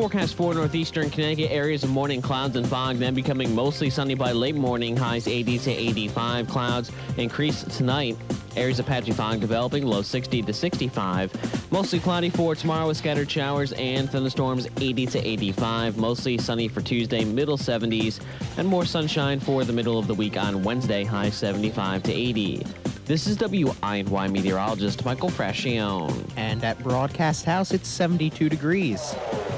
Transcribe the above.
forecast for northeastern Connecticut, areas of morning clouds and fog, then becoming mostly sunny by late morning, highs 80 to 85. Clouds increase tonight. Areas of patchy fog developing, low 60 to 65. Mostly cloudy for tomorrow with scattered showers and thunderstorms, 80 to 85. Mostly sunny for Tuesday, middle 70s. And more sunshine for the middle of the week on Wednesday, high 75 to 80. This is WINY meteorologist Michael Frascione. And at Broadcast House, it's 72 degrees.